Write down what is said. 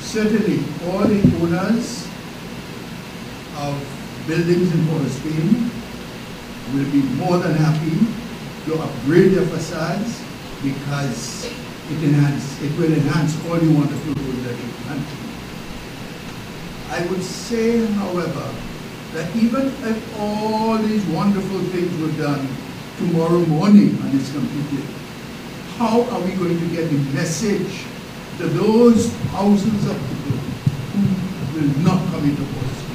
Certainly, all the owners of buildings in Port of Spain will be more than happy to upgrade their facades because it will enhance all the wonderful roads that you country. I would say, however, that even if all these wonderful things were done tomorrow morning and it's completed, how are we going to get the message to those thousands of people who will not come into Port of Spain?